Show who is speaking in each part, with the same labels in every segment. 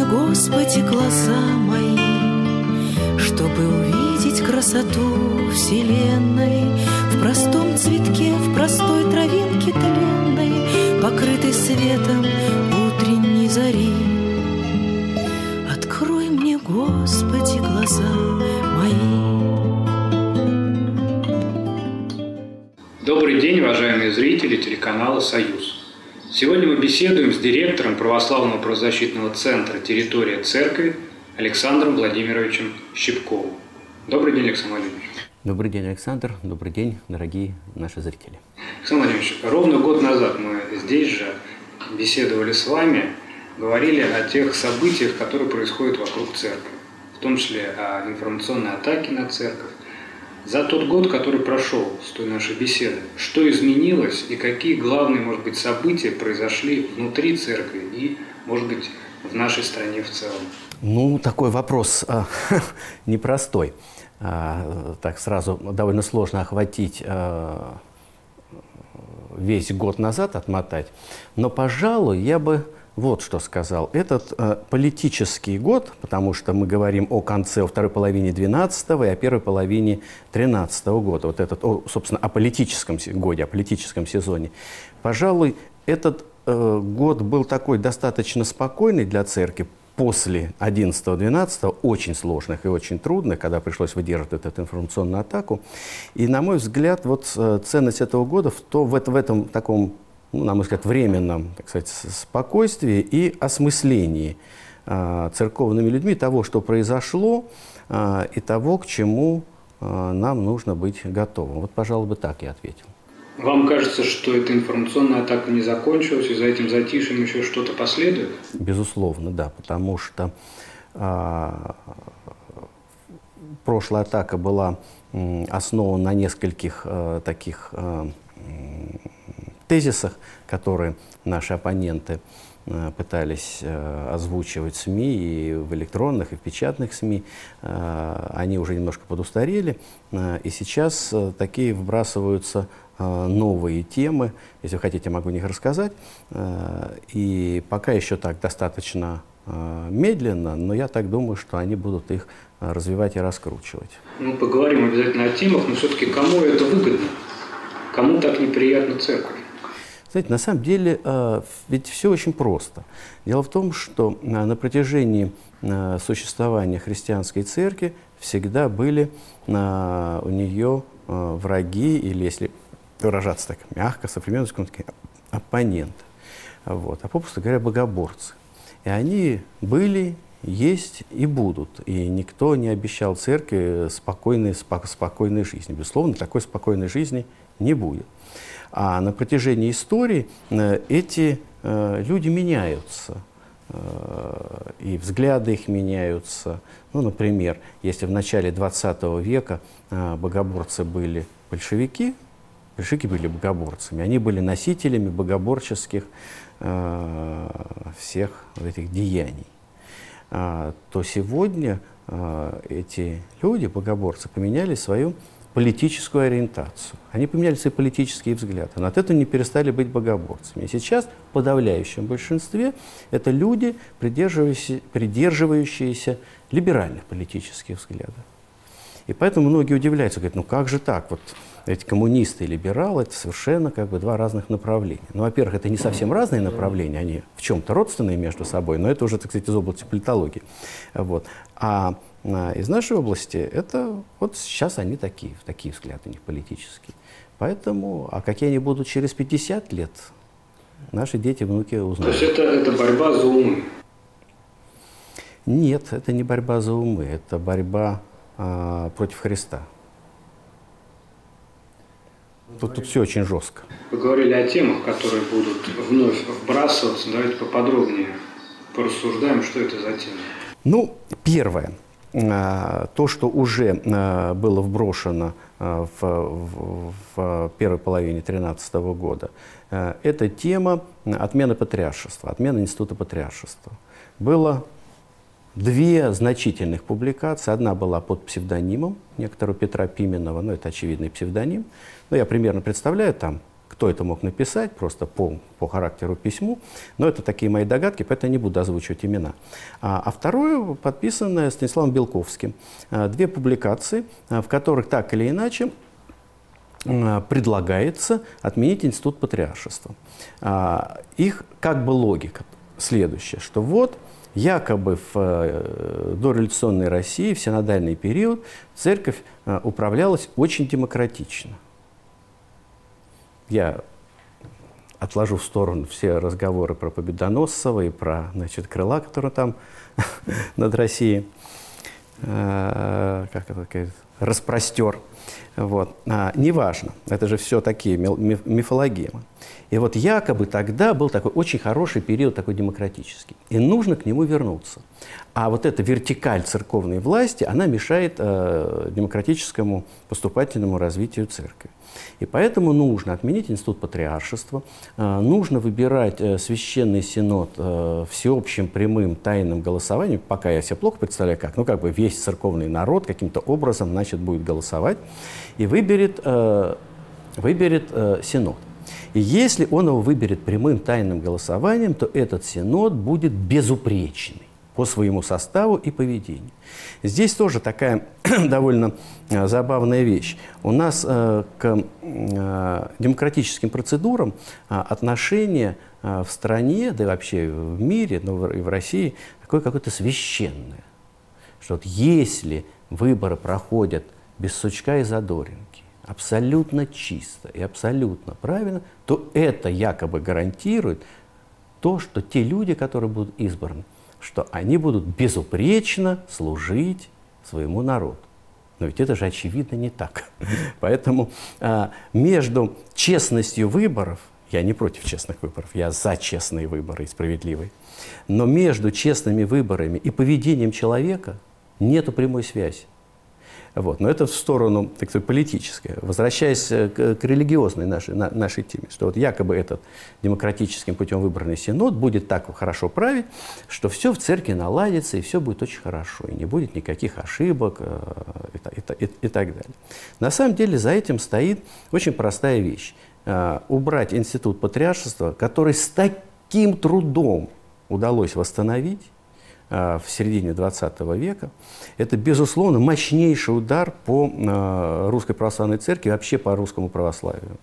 Speaker 1: Господи, глаза мои, чтобы увидеть красоту вселенной в простом цветке, в простой травинке тленной, покрытой светом утренней зари. Открой мне, Господи, глаза мои.
Speaker 2: Добрый день, уважаемые зрители телеканала «Союз». Сегодня мы беседуем с директором православного правозащитного центра «Территория церкви» Александром Владимировичем Щипковым. Добрый день, Александр Владимирович.
Speaker 3: Добрый день, Александр. Добрый день, дорогие наши зрители.
Speaker 2: Александр Владимирович, ровно год назад мы здесь же беседовали с вами, говорили о тех событиях, которые происходят вокруг церкви, в том числе о информационной атаке на церковь. За тот год, который прошел с той нашей беседы, что изменилось и какие главные, может быть, события произошли внутри церкви и, может быть, в нашей стране в целом?
Speaker 3: Ну, такой вопрос непростой. Так сразу довольно сложно охватить, весь год назад отмотать. Но, пожалуй, я бы вот что сказал. Этот политический год, потому что мы говорим о конце, о второй половине 12-го и о первой половине 13-го года. Вот этот, собственно, о политическом годе, о политическом сезоне. Пожалуй, этот год был такой достаточно спокойный для церкви после 11-12, очень сложных и очень трудных, когда пришлось выдерживать эту информационную атаку. И, на мой взгляд, вот ценность этого года в этом таком, на мой взгляд, временном, так сказать, спокойствии и осмыслении церковными людьми того, что произошло, и того, к чему нам нужно быть готовым. Вот, пожалуй, бы так я ответил.
Speaker 2: Вам кажется, что эта информационная атака не закончилась, и за этим затишьем еще что-то последует?
Speaker 3: Безусловно, да, потому что прошлая атака была основана на нескольких таких тезисах, которые наши оппоненты пытались озвучивать в СМИ, и в электронных, и в печатных СМИ. Они уже немножко подустарели, и сейчас такие вбрасываются новые темы. Если вы хотите, я могу о них рассказать. И пока еще так достаточно медленно, но я так думаю, что они будут их развивать и раскручивать.
Speaker 2: Мы поговорим обязательно о темах, но все-таки кому это выгодно? Кому так неприятна церковь?
Speaker 3: Знаете, на самом деле, ведь все очень просто. Дело в том, что на протяжении существования христианской церкви всегда были у нее враги, или, если выражаться так мягко, современным языком, оппоненты. Вот. А попросту говоря, богоборцы. И они были, есть и будут. И никто не обещал церкви спокойной жизни. Безусловно, такой спокойной жизни не будет. А на протяжении истории эти люди меняются, и взгляды их меняются. Ну, например, если в начале 20 века богоборцы были большевики были богоборцами, они были носителями богоборческих всех этих деяний, то сегодня эти люди, богоборцы, поменяли свою политическую ориентацию. Они поменяли свои политические взгляды, но от этого не перестали быть богоборцами. И сейчас в подавляющем большинстве это люди, придерживающиеся либеральных политических взглядов. И поэтому многие удивляются, говорят, ну как же так? Вот эти коммунисты и либералы – это совершенно как бы два разных направления. Ну, во-первых, это не совсем разные направления, они в чем-то родственные между собой, но это уже, так сказать, из области политологии. Вот. А из нашей области это вот сейчас они такие взгляды у них политические. Поэтому, а какие они будут через 50 лет, наши дети, внуки узнают.
Speaker 2: То есть это борьба за умы?
Speaker 3: Нет, это не борьба за умы, это борьба против Христа. Тут все очень жестко.
Speaker 2: Вы говорили о темах, которые будут вновь вбрасываться. Давайте поподробнее порассуждаем, что это за темы. Ну,
Speaker 3: первое. То, что уже было вброшено в первой половине 2013 года, это тема отмены патриаршества, отмены института патриаршества. Было две значительных публикации. Одна была под псевдонимом некоторого Петра Пименова, ну это очевидный псевдоним. Но я примерно представляю, там Кто это мог написать, просто по характеру письму. Но это такие мои догадки, поэтому я не буду озвучивать имена. А второе, подписанное Станиславом Белковским. 2 публикации, в которых так или иначе предлагается отменить институт патриаршества. Их как бы логика следующая, что вот якобы в дореволюционной России, в синодальный период, церковь управлялась очень демократично. Я отложу в сторону все разговоры про Победоносцева и про, значит, крыла, которые там над Россией, как это, распростер. Вот. Неважно, это же все такие мифологемы. И вот якобы тогда был такой очень хороший период, такой демократический. И нужно к нему вернуться. А вот эта вертикаль церковной власти, она мешает демократическому поступательному развитию церкви. И поэтому нужно отменить институт патриаршества, нужно выбирать священный синод всеобщим прямым тайным голосованием, пока я себе плохо представляю как, ну как бы весь церковный народ каким-то образом, значит, будет голосовать и выберет синод. И если он его выберет прямым тайным голосованием, то этот синод будет безупречный по своему составу и поведению. Здесь тоже такая довольно забавная вещь. У нас к демократическим процедурам отношение в стране, да и вообще в мире, но и в России, такое какое-то священное. Что вот если выборы проходят без сучка и задоринки, абсолютно чисто и абсолютно правильно, то это якобы гарантирует то, что те люди, которые будут избраны, что они будут безупречно служить своему народу. Но ведь это же очевидно не так. Поэтому между честностью выборов, я не против честных выборов, я за честные выборы и справедливые, но между честными выборами и поведением человека нету прямой связи. Вот. Но это в сторону, так сказать, политической. Возвращаясь к религиозной нашей теме, что вот якобы этот демократическим путем выбранный синод будет так хорошо править, что все в церкви наладится, и все будет очень хорошо, и не будет никаких ошибок и так далее. На самом деле за этим стоит очень простая вещь. Убрать институт патриаршества, который с таким трудом удалось восстановить в середине XX века, это, безусловно, мощнейший удар по Русской Православной Церкви, вообще по русскому православию.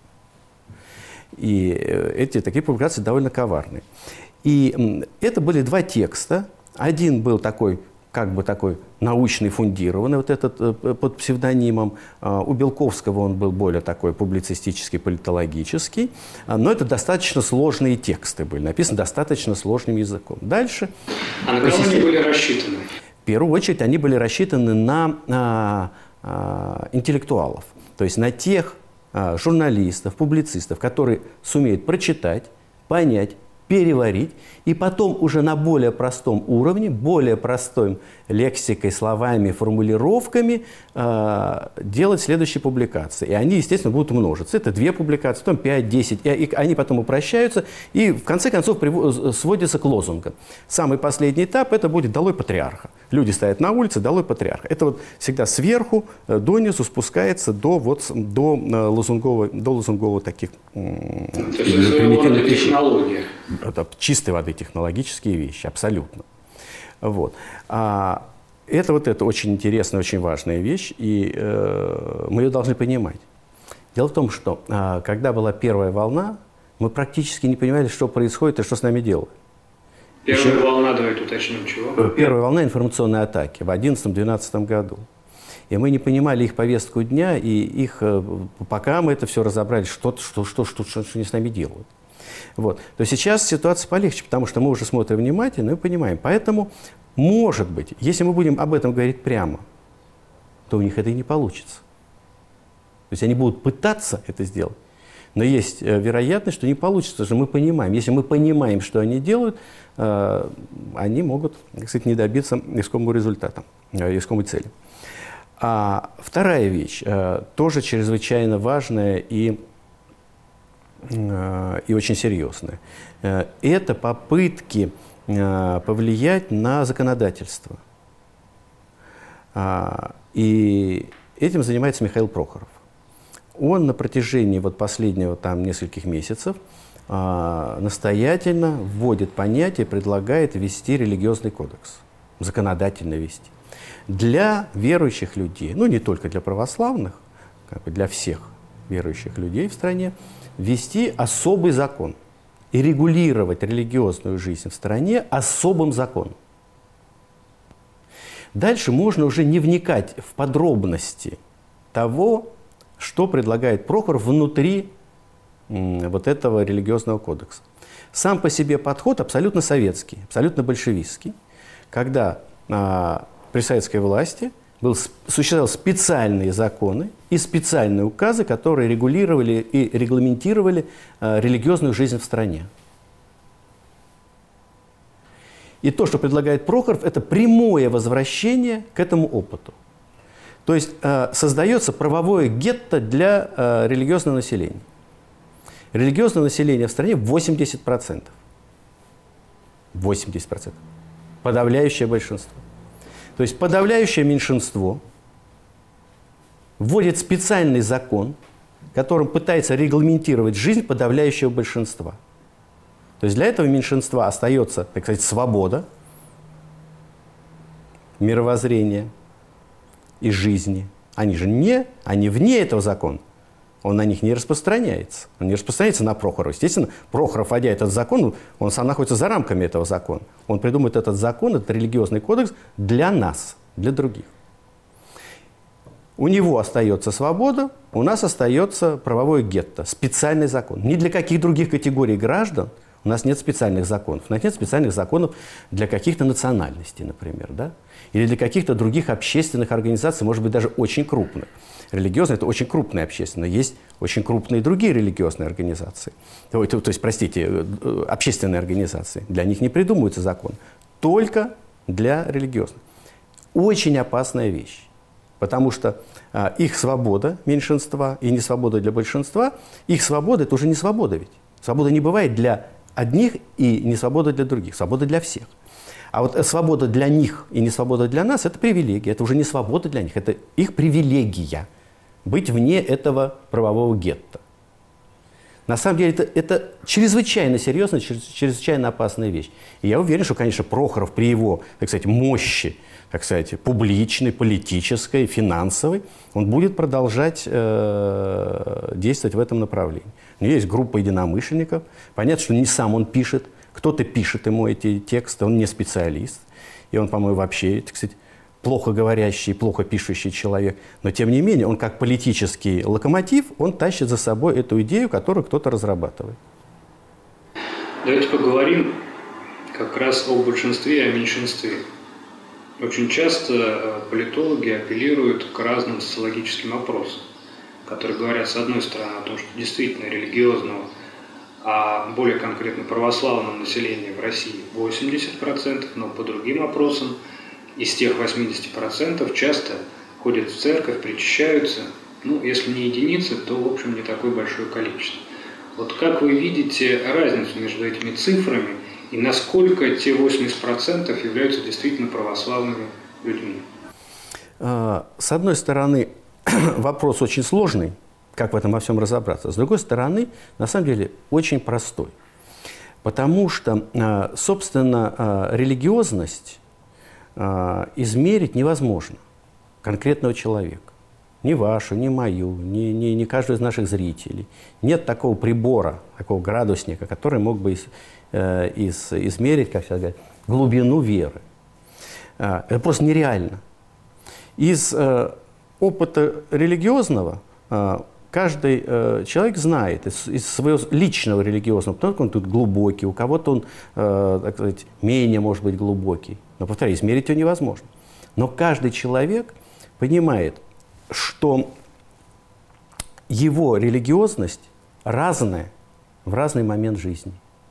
Speaker 3: И такие публикации довольно коварные. И это были 2 текста. Один был такой, как бы такой научный, фундированный, вот этот под псевдонимом. У Белковского он был более такой публицистический, политологический. Но это достаточно сложные тексты были, написаны достаточно сложным языком. Дальше...
Speaker 2: А на кого они были рассчитаны?
Speaker 3: В первую очередь они были рассчитаны на интеллектуалов, то есть на тех журналистов, публицистов, которые сумеют прочитать, понять, переварить, и потом уже на более простом уровне, более простой лексикой, словами, формулировками делать следующие публикации. И они, естественно, будут множиться. Это 2 публикации, потом 5, 10, и они потом упрощаются, и в конце концов сводятся к лозунгам. Самый последний этап – это будет «Долой патриарха». Люди стоят на улице, «Долой патриарха». Это вот всегда сверху донизу спускается до лозунговых таких примитивных вещей. Это чистой воды технологические вещи, абсолютно. Вот. Это очень интересная, очень важная вещь, и мы ее должны понимать. Дело в том, что когда была первая волна, мы практически не понимали, что происходит и что с нами делают.
Speaker 2: Первая волна, давайте уточним, чего?
Speaker 3: Первая волна информационной атаки в 2011-2012 году. И мы не понимали их повестку дня, и их, пока мы это все разобрали, что они с нами делают. Вот. То сейчас ситуация полегче, потому что мы уже смотрим внимательно и понимаем. Поэтому, может быть, если мы будем об этом говорить прямо, то у них это и не получится. То есть они будут пытаться это сделать, но есть вероятность, что не получится, потому что мы понимаем. Если мы понимаем, что они делают, они могут, так сказать, не добиться искомого результата, искомой цели. А вторая вещь, тоже чрезвычайно важная и очень серьезная. Это попытки повлиять на законодательство. И этим занимается Михаил Прохоров. он на протяжении вот последнего там нескольких месяцев настоятельно вводит понятие, предлагает ввести религиозный кодекс, законодательно ввести. Для верующих людей, ну не только для православных, как бы для всех верующих людей в стране, ввести особый закон и регулировать религиозную жизнь в стране особым законом. Дальше можно уже не вникать в подробности того, что предлагает Прохоров внутри вот этого религиозного кодекса. Сам по себе подход абсолютно советский, абсолютно большевистский, когда при советской власти существовали специальные законы и специальные указы, которые регулировали и регламентировали религиозную жизнь в стране. И то, что предлагает Прохоров, это прямое возвращение к этому опыту. То есть создается правовое гетто для религиозного населения. Религиозное население в стране 80%. 80%. Подавляющее большинство. То есть подавляющее меньшинство вводит специальный закон, которым пытается регламентировать жизнь подавляющего большинства. То есть для этого меньшинства остается, так сказать, свобода, мировоззрение и жизни. Они вне этого закона. Он на них не распространяется. Он не распространяется на Прохорова. Естественно, Прохоров, вводя этот закон, он сам находится за рамками этого закона. Он придумает этот закон, этот религиозный кодекс для нас, для других. У него остается свобода, у нас остается правовое гетто, специальный закон. Ни для каких других категорий граждан у нас нет специальных законов. У нас нет специальных законов для каких-то национальностей, например, да? Или для каких-то других общественных организаций, может быть, даже очень крупных. Религиозные – это очень крупные общественные. Есть очень крупные другие религиозные организации. То есть, простите, общественные организации. Для них не придумывается закон. Только для религиозных. Очень опасная вещь. Потому что их свобода меньшинства и несвобода для большинства, их свобода – это уже не свобода ведь. Свобода не бывает для одних и не свобода для других. Свобода для всех. А вот свобода для них и не свобода для нас – это привилегия. Это уже не свобода для них, это их привилегия быть вне этого правового гетто. На самом деле это чрезвычайно серьезная, чрезвычайно опасная вещь. И я уверен, что, конечно, Прохоров при его, так сказать, мощи, так сказать, публичной, политической, финансовой, он будет продолжать действовать в этом направлении. У него есть группа единомышленников. Понятно, что не сам он пишет. Кто-то пишет ему эти тексты, он не специалист. И он, по-моему, вообще, так сказать, плохо говорящий, плохо пишущий человек. Но, тем не менее, он как политический локомотив, он тащит за собой эту идею, которую кто-то разрабатывает.
Speaker 2: Давайте поговорим как раз о большинстве и о меньшинстве. Очень часто политологи апеллируют к разным социологическим опросам, которые говорят, с одной стороны, о том, что действительно религиозного, а более конкретно православного населения в России 80%, но по другим опросам из тех 80% часто ходят в церковь, причащаются, ну, если не единицы, то, в общем, не такое большое количество. Вот как вы видите разницу между этими цифрами и насколько те 80% являются действительно православными людьми?
Speaker 3: С одной стороны, вопрос очень сложный, как в этом во всем разобраться. С другой стороны, на самом деле, очень простой. Потому что, собственно, религиозность измерить невозможно конкретного человека. Ни вашу, ни мою, ни каждого из наших зрителей. Нет такого прибора, такого градусника, который мог бы измерить, как сейчас говорят, глубину веры. Это просто нереально. Из опыта религиозного каждый человек знает из своего личного религиозного, потому что он тут глубокий, у кого-то он, так сказать, менее, может быть, глубокий. Но, повторяю, измерить его невозможно. Но каждый человек понимает, что его религиозность разная в разный момент жизни,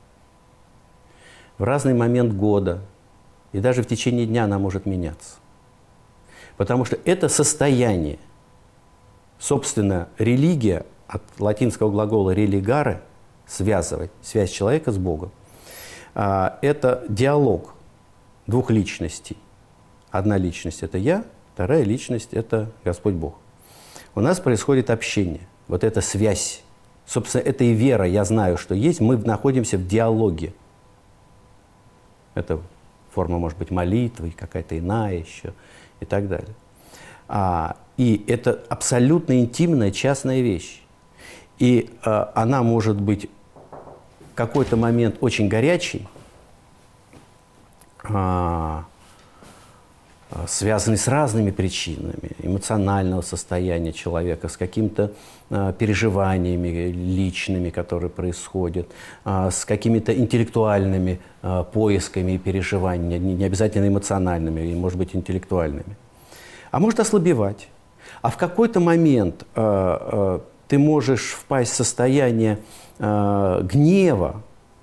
Speaker 3: в разный момент года, и даже в течение дня она может меняться. Потому что это состояние, собственно, религия, от латинского глагола «religare» – связывать, связь человека с Богом. Это диалог двух личностей. Одна личность – это я, вторая личность – это Господь Бог. У нас происходит общение. вот эта связь. Собственно, это и вера, я знаю, что есть. Мы находимся в диалоге. Это форма может быть молитвы, какая-то иная еще и так далее. И это абсолютно интимная, частная вещь. И она может быть в какой-то момент очень горячей, связанный с разными причинами эмоционального состояния человека, с какими-то переживаниями личными, которые происходят, с какими-то интеллектуальными поисками и переживаниями, не обязательно эмоциональными, и, может быть, интеллектуальными. А может ослабевать. А в какой-то момент ты можешь впасть в состояние гнева,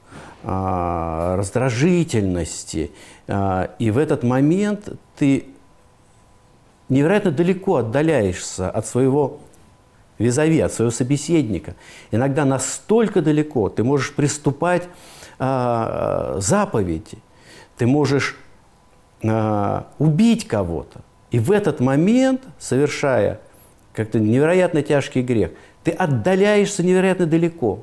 Speaker 3: раздражительности, и в этот момент ты невероятно далеко отдаляешься от своего визави, от своего собеседника. Иногда настолько далеко ты можешь приступать заповеди, ты можешь убить кого-то. И в этот момент, совершая как-то невероятно тяжкий грех, ты отдаляешься невероятно далеко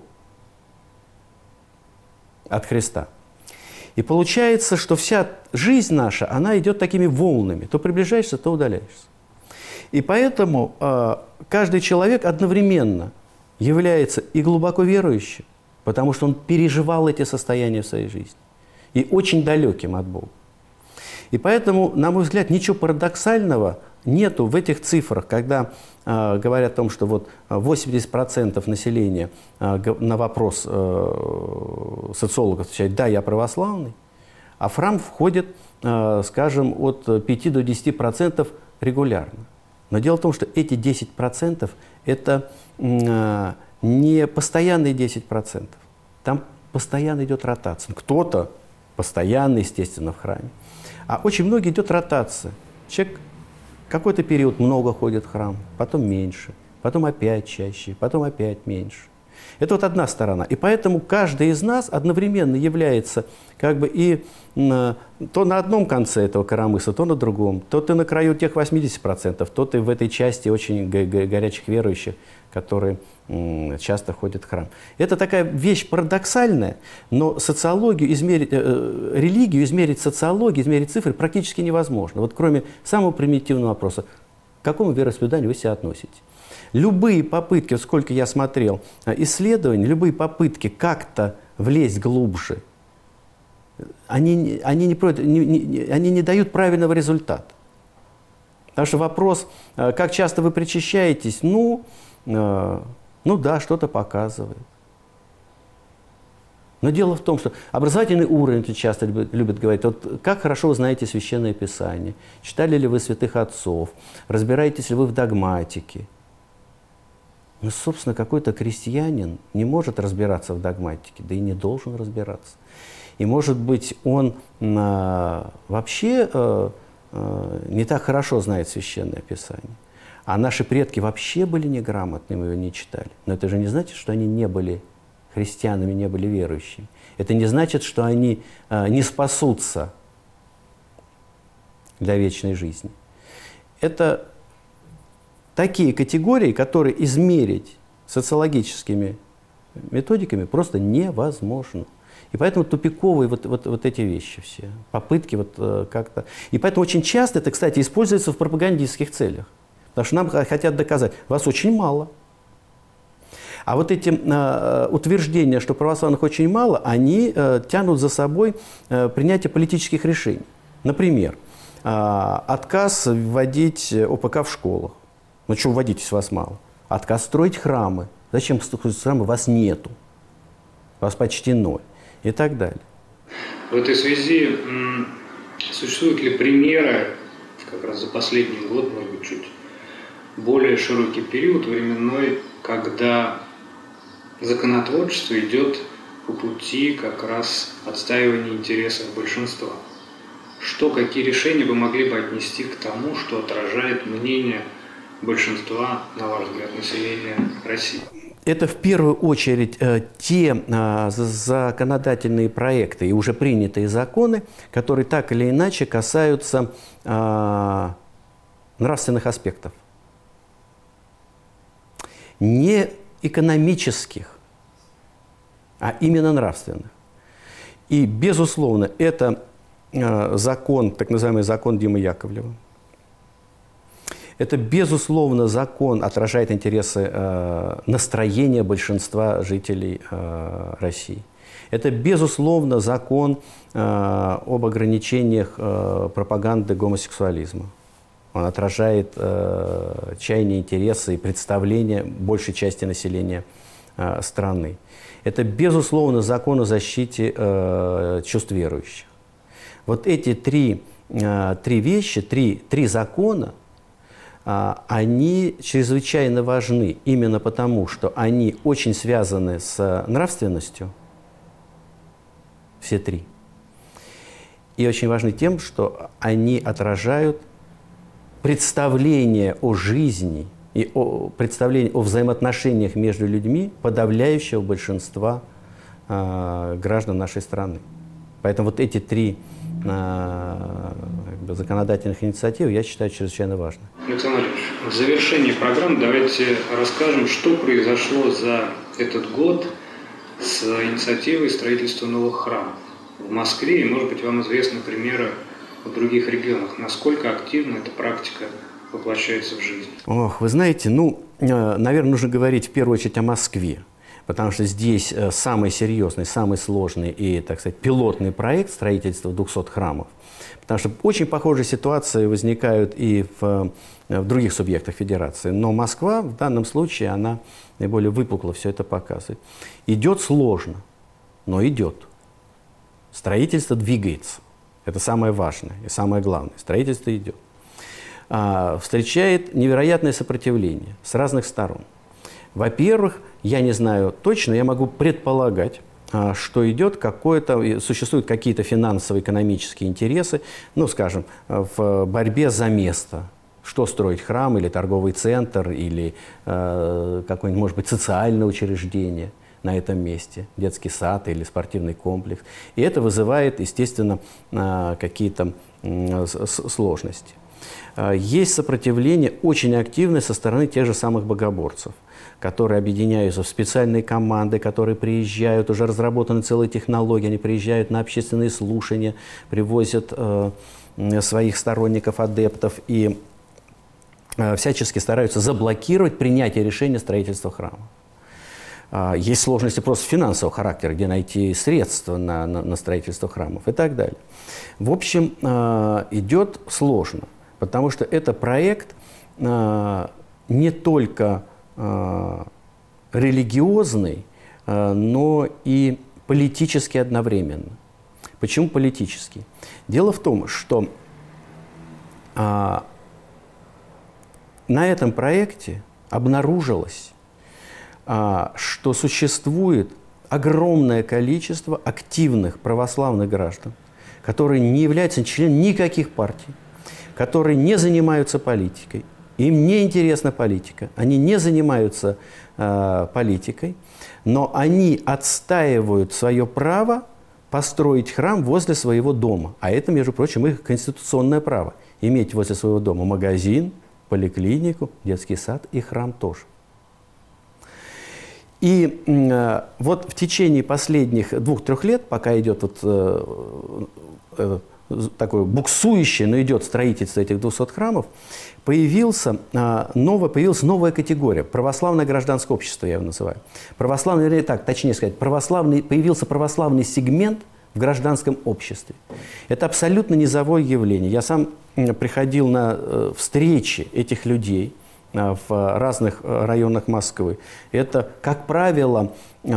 Speaker 3: от Христа. И получается, что вся жизнь наша, она идет такими волнами. То приближаешься, то удаляешься. И поэтому каждый человек одновременно является и глубоко верующим, потому что он переживал эти состояния в своей жизни, и очень далеким от Бога. И поэтому, на мой взгляд, ничего парадоксального нету в этих цифрах, когда говорят о том, что вот 80% населения на вопрос социологов отвечает: да, я православный, а в храм входит, скажем, от 5 до 10% регулярно. Но дело в том, что эти 10% это не постоянные 10%. Там постоянно идет ротация. Кто-то постоянно, естественно, в храме. А очень много идет ротация. Человек какой-то период много ходит в храм, потом меньше, потом опять чаще, потом опять меньше. Это вот одна сторона. И поэтому каждый из нас одновременно является как бы и то на одном конце этого коромысла, то на другом. То ты на краю тех 80%, то ты в этой части очень горячих верующих, которые часто ходят в храм. Это такая вещь парадоксальная, но социологию измерить, религию измерить социологией, измерить цифры практически невозможно. Вот кроме самого примитивного вопроса: к какому вероисповеданию вы себя относите? Любые попытки, сколько я смотрел исследований, любые попытки как-то влезть глубже, они не дают правильного результата. Потому что вопрос, как часто вы причащаетесь, ну да, что-то показывает. Но дело в том, что образовательный уровень, это часто любят говорить: вот как хорошо вы знаете Священное Писание, читали ли вы святых отцов, разбираетесь ли вы в догматике. Но, собственно, какой-то крестьянин не может разбираться в догматике, да и не должен разбираться. И, может быть, он вообще не так хорошо знает Священное Писание. А наши предки вообще были неграмотны, мы его не читали. Но это же не значит, что они не были христианами, не были верующими. Это не значит, что они не спасутся для вечной жизни. Это такие категории, которые измерить социологическими методиками просто невозможно. И поэтому тупиковые вот эти вещи все, попытки как-то. И поэтому очень часто это, кстати, используется в пропагандистских целях. Потому что нам хотят доказать: вас очень мало. А вот эти утверждения, что православных очень мало, они тянут за собой принятие политических решений. Например, отказ вводить ОПК в школах. Ну что вводить, если вас мало? Отказ строить храмы. Зачем строить храмы? Вас нету. Вас почти ноль. И так далее.
Speaker 2: В этой связи существуют ли примеры, как раз за последний год, может быть, чуть более широкий период временной, когда законотворчество идет по пути как раз отстаивания интересов большинства? Какие решения вы могли бы отнести к тому, что отражает мнение большинства, на ваш взгляд, населения России?
Speaker 3: Это в первую очередь те законодательные проекты и уже принятые законы, которые так или иначе касаются нравственных аспектов. не экономических, а именно нравственных. И, безусловно, это закон, так называемый закон Димы Яковлева. Это, безусловно, закон отражает интересы настроения большинства жителей России. Это, безусловно, закон об ограничениях пропаганды гомосексуализма. Он отражает чаяния, интересы и представления большей части населения страны. Это, безусловно, закон о защите чувств верующих. Вот эти три вещи, три закона, они чрезвычайно важны именно потому, что они очень связаны с нравственностью, все три. И очень важны тем, что они отражают представление о жизни и представление о взаимоотношениях между людьми подавляющего большинства граждан нашей страны. Поэтому вот эти три законодательных инициативы я считаю чрезвычайно важными.
Speaker 2: Александр Ильич, в завершении программы давайте расскажем, что произошло за этот год с инициативой строительства новых храмов в Москве, и, может быть, вам известны примеры в других регионах. Насколько активно эта практика воплощается в жизнь?
Speaker 3: Ох, вы знаете, наверное, нужно говорить в первую очередь о Москве, потому что здесь самый серьезный, самый сложный и, так сказать, пилотный проект строительства 200 храмов. Потому что очень похожие ситуации возникают и в других субъектах федерации. Но Москва в данном случае, она наиболее выпукло все это показывает. Идет сложно, но идет. Строительство двигается. Это самое важное и самое главное. Строительство идет. Встречает невероятное сопротивление с разных сторон. Во-первых, я не знаю точно, я могу предполагать, что существуют какие-то финансово-экономические интересы, скажем, в борьбе за место. Что строить, храм или торговый центр, или какое-нибудь, может быть, социальное учреждение на этом месте, детский сад или спортивный комплекс. И это вызывает, естественно, какие-то сложности. Есть сопротивление очень активное со стороны тех же самых богоборцев, которые объединяются в специальные команды, которые приезжают, уже разработаны целые технологии, они приезжают на общественные слушания, привозят своих сторонников, адептов и всячески стараются заблокировать принятие решения строительства храма. Есть сложности просто финансового характера, где найти средства на строительство храмов и так далее. В общем, идет сложно, потому что это проект не только религиозный, но и политический одновременно. Почему политический? Дело в том, что на этом проекте обнаружилось, что существует огромное количество активных православных граждан, которые не являются членами никаких партий, которые не занимаются политикой. Им не интересна политика, они не занимаются политикой, но они отстаивают свое право построить храм возле своего дома. А это, между прочим, их конституционное право. Иметь возле своего дома магазин, поликлинику, детский сад и храм тоже. И вот в течение последних 2-3 лет, пока идет такое буксующее, но идет строительство этих 200 храмов, появилась новая категория – православное гражданское общество, я его называю. Появился православный сегмент в гражданском обществе. Это абсолютно низовое явление. Я сам приходил на встречи этих людей в разных районах Москвы. Это, как правило,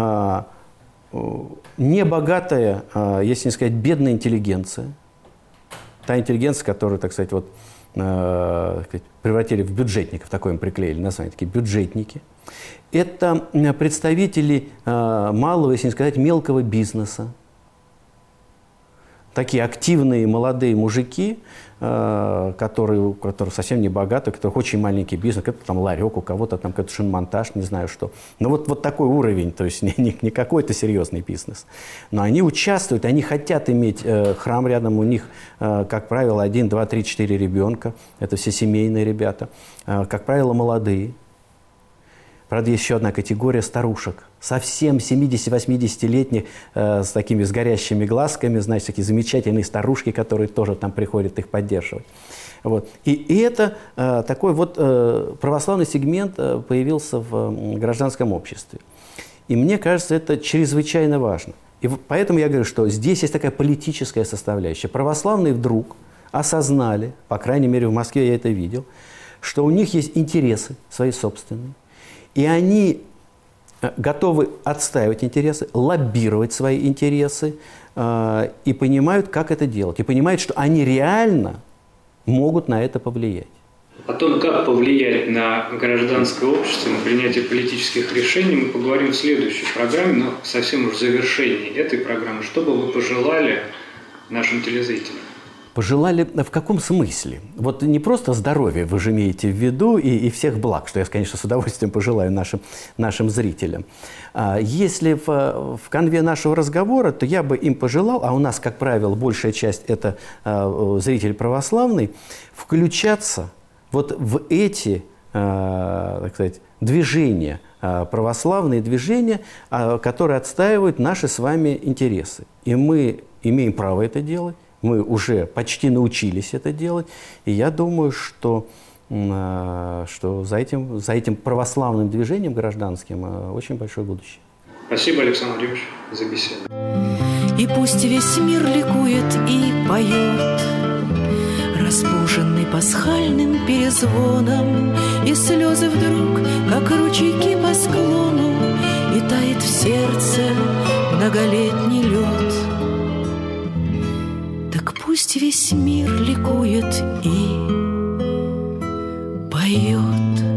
Speaker 3: небогатая, если не сказать, бедная интеллигенция. Та интеллигенция, которую, так сказать, превратили в бюджетников, такое им приклеили название, такие бюджетники. Это представители малого, если не сказать, мелкого бизнеса. Такие активные молодые мужики, которые совсем не богаты, у которых очень маленький бизнес, это там ларек, у кого-то там какой-то шиномонтаж, не знаю что. Но вот такой уровень, то есть не какой-то серьезный бизнес. Но они участвуют, они хотят иметь храм рядом, у них, как правило, 1, 2, 3, 4 ребенка, это все семейные ребята, как правило, молодые. Правда, есть еще одна категория старушек, совсем 70-80-летних, с горящими глазками, значит, такие замечательные старушки, которые тоже там приходят их поддерживать. Вот. И это такой вот православный сегмент появился в гражданском обществе. И мне кажется, это чрезвычайно важно. И поэтому я говорю, что здесь есть такая политическая составляющая. Православные вдруг осознали, по крайней мере в Москве я это видел, что у них есть интересы свои собственные. И они готовы отстаивать интересы, лоббировать свои интересы, и понимают, как это делать. И понимают, что они реально могут на это повлиять.
Speaker 2: О том, как повлиять на гражданское общество, на принятие политических решений, мы поговорим в следующей программе, но совсем уж в завершении этой программы. Что бы вы пожелали нашим телезрителям?
Speaker 3: Пожелали в каком смысле? Вот не просто здоровья вы же имеете в виду и всех благ, что я, конечно, с удовольствием пожелаю нашим зрителям. Если в канве нашего разговора, то я бы им пожелал, а у нас, как правило, большая часть – это зритель православный, включаться вот в эти, так сказать, движения, православные движения, которые отстаивают наши с вами интересы. И мы имеем право это делать. Мы уже почти научились это делать, и я думаю, что за этим православным движением гражданским очень большое будущее.
Speaker 2: Спасибо, Александр Владимирович, за беседу.
Speaker 1: И пусть весь мир ликует и поет, разбуженный пасхальным перезвоном, и слезы вдруг, как ручейки по склону, и тает в сердце многолетний лед. Так пусть весь мир ликует и поет.